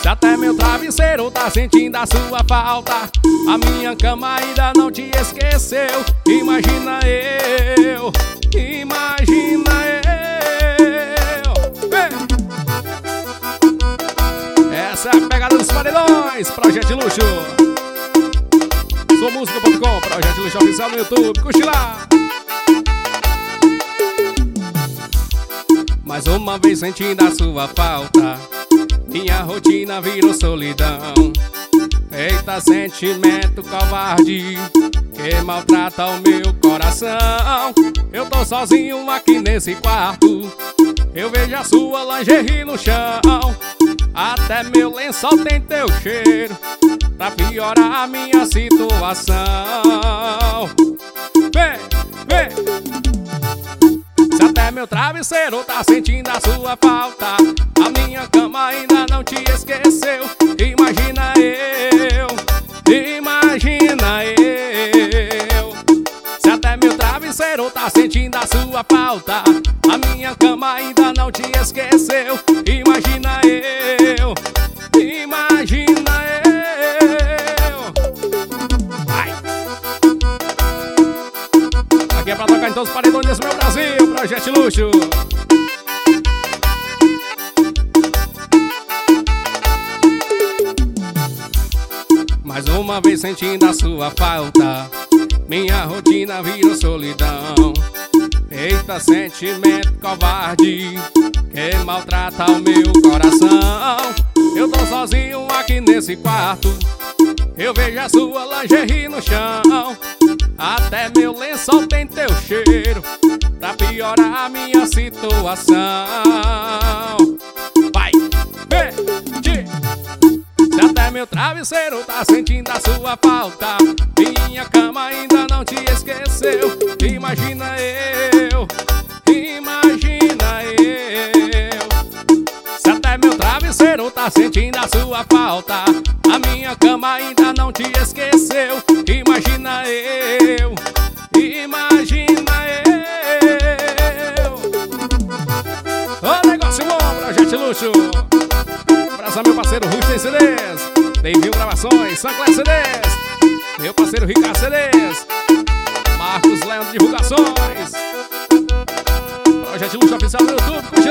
até meu travesseiro tá sentindo a sua falta, a minha cama ainda não te esqueceu. Imagina eu, imagina eu. Essa é a pegada dos paredões, Projeto de Luxo. Soumusica.com, Projeto de Luxo oficial no YouTube, curte lá. Mais uma vez sentindo a sua falta, minha rotina virou solidão. Eita, sentimento covarde que maltrata o meu coração. Eu tô sozinho aqui nesse quarto, eu vejo a sua lingerie no chão. Até meu lençol tem teu cheiro, pra piorar a minha situação. Vem, vem. Se até meu travesseiro tá sentindo a sua falta, a minha cama ainda não te esqueceu. Imagina eu, imagina eu. Se até meu travesseiro tá sentindo a sua falta, a minha cama ainda não te esqueceu. Imagina eu, imagina eu. Vai. Aqui é pra tocar em todos os paredões desse meu Brasil, Projeto de Luxo. Mais uma vez sentindo a sua falta, minha rotina virou solidão. Eita, sentimento covarde que maltrata o meu coração. Eu tô sozinho aqui nesse quarto, eu vejo a sua lingerie no chão. Até meu lençol tem teu cheiro, pra piorar a minha situação. Vai, vem, se até meu travesseiro tá sentindo a sua falta, minha cama ainda não te esqueceu. Imagina eu, imagina eu. Se até meu travesseiro tá sentindo a sua falta, a minha cama ainda não te esqueceu. Imagina eu, imagina eu. Ô negócio bom, Projeto de Luxo. Abraço meu parceiro Rui tem CDs, Bem-vindo Gravações, Sancler CDs, meu parceiro Ricardo CDs, Marcos Leandro Divulgações, Projeto de Luxo oficial no YouTube.